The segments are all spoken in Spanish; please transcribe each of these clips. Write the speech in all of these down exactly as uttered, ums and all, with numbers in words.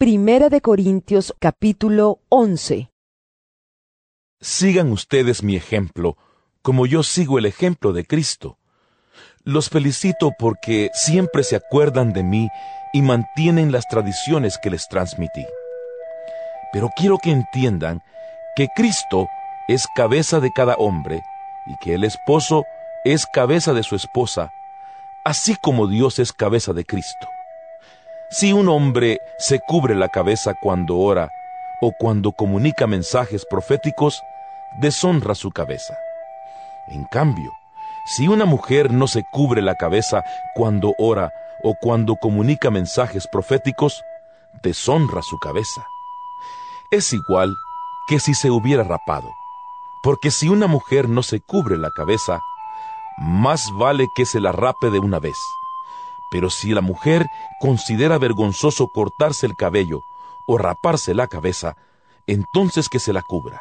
Primera de Corintios capítulo once. Sigan ustedes mi ejemplo, como yo sigo el ejemplo de Cristo. Los felicito porque siempre se acuerdan de mí y mantienen las tradiciones que les transmití. Pero quiero que entiendan que Cristo es cabeza de cada hombre y que el esposo es cabeza de su esposa, así como Dios es cabeza de Cristo. Si un hombre se cubre la cabeza cuando ora o cuando comunica mensajes proféticos, deshonra su cabeza. En cambio, si una mujer no se cubre la cabeza cuando ora o cuando comunica mensajes proféticos, deshonra su cabeza. Es igual que si se hubiera rapado, porque si una mujer no se cubre la cabeza, más vale que se la rape de una vez. Pero si la mujer considera vergonzoso cortarse el cabello o raparse la cabeza, entonces que se la cubra.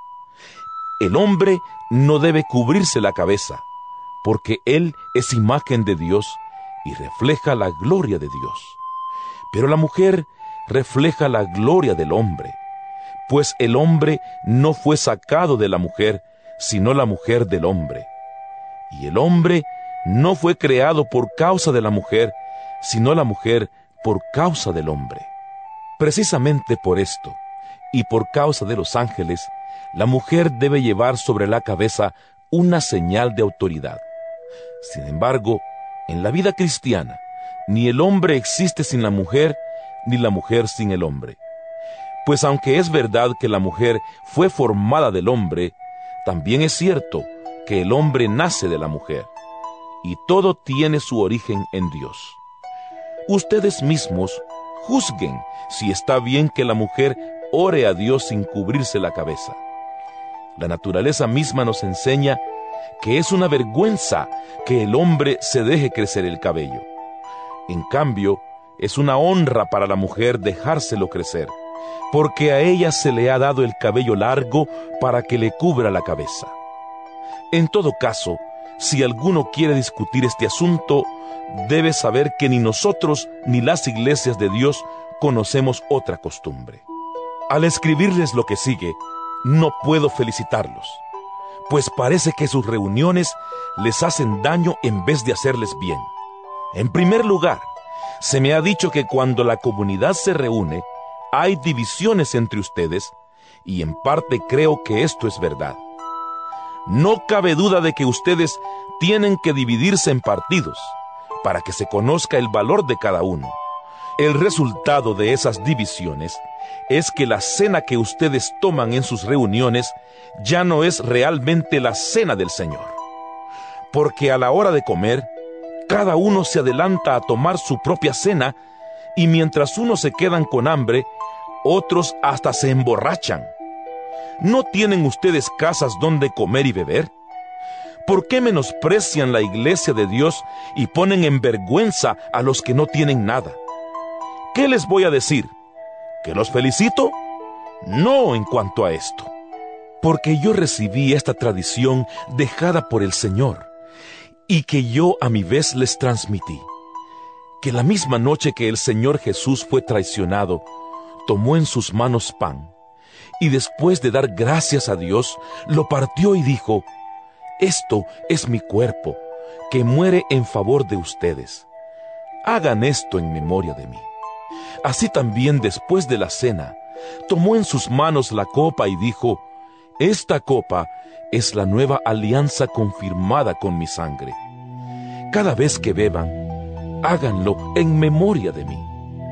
El hombre no debe cubrirse la cabeza, porque él es imagen de Dios y refleja la gloria de Dios. Pero la mujer refleja la gloria del hombre, pues el hombre no fue sacado de la mujer, sino la mujer del hombre. Y el hombre no fue creado por causa de la mujer, sino la mujer por causa del hombre. Precisamente por esto, y por causa de los ángeles, la mujer debe llevar sobre la cabeza una señal de autoridad. Sin embargo, en la vida cristiana, ni el hombre existe sin la mujer, ni la mujer sin el hombre. Pues aunque es verdad que la mujer fue formada del hombre, también es cierto que el hombre nace de la mujer, y todo tiene su origen en Dios. Ustedes mismos juzguen si está bien que la mujer ore a Dios sin cubrirse la cabeza. La naturaleza misma nos enseña que es una vergüenza que el hombre se deje crecer el cabello. En cambio, es una honra para la mujer dejárselo crecer, porque a ella se le ha dado el cabello largo para que le cubra la cabeza. En todo caso, si alguno quiere discutir este asunto, debe saber que ni nosotros ni las iglesias de Dios conocemos otra costumbre. Al escribirles lo que sigue, no puedo felicitarlos, pues parece que sus reuniones les hacen daño en vez de hacerles bien. En primer lugar, se me ha dicho que cuando la comunidad se reúne, hay divisiones entre ustedes, y en parte creo que esto es verdad. No cabe duda de que ustedes tienen que dividirse en partidos, para que se conozca el valor de cada uno. El resultado de esas divisiones es que la cena que ustedes toman en sus reuniones ya no es realmente la cena del Señor. Porque a la hora de comer, cada uno se adelanta a tomar su propia cena, y mientras unos se quedan con hambre, otros hasta se emborrachan. ¿No tienen ustedes casas donde comer y beber? ¿Por qué menosprecian la iglesia de Dios y ponen en vergüenza a los que no tienen nada? ¿Qué les voy a decir? ¿Que los felicito? No en cuanto a esto. Porque yo recibí esta tradición dejada por el Señor, y que yo a mi vez les transmití. Que la misma noche que el Señor Jesús fue traicionado, tomó en sus manos pan, y después de dar gracias a Dios, lo partió y dijo: «Esto es mi cuerpo, que muere en favor de ustedes. Hagan esto en memoria de mí». Así también, después de la cena, tomó en sus manos la copa y dijo: «Esta copa es la nueva alianza confirmada con mi sangre. Cada vez que beban, háganlo en memoria de mí».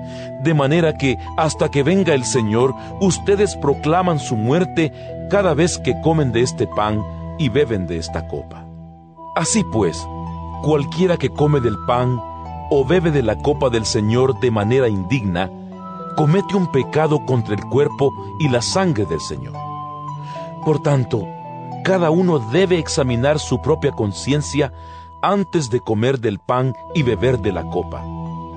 De manera que hasta que venga el Señor, ustedes proclaman su muerte cada vez que comen de este pan y beben de esta copa. Así pues, cualquiera que come del pan o bebe de la copa del Señor de manera indigna, comete un pecado contra el cuerpo y la sangre del Señor. Por tanto, cada uno debe examinar su propia conciencia antes de comer del pan y beber de la copa.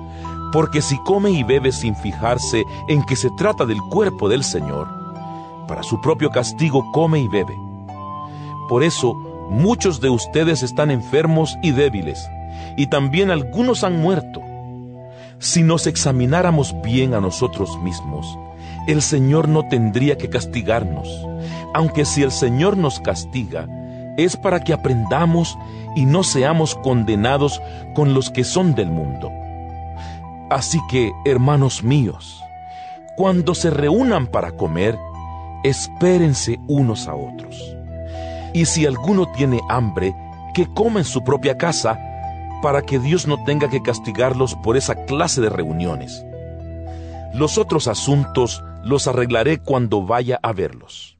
Porque si come y bebe sin fijarse en que se trata del cuerpo del Señor, para su propio castigo come y bebe. Por eso, muchos de ustedes están enfermos y débiles, y también algunos han muerto. Si nos examináramos bien a nosotros mismos, el Señor no tendría que castigarnos, aunque si el Señor nos castiga, es para que aprendamos y no seamos condenados con los que son del mundo. Así que, hermanos míos, cuando se reúnan para comer, espérense unos a otros. Y si alguno tiene hambre, que coma en su propia casa, para que Dios no tenga que castigarlos por esa clase de reuniones. Los otros asuntos los arreglaré cuando vaya a verlos.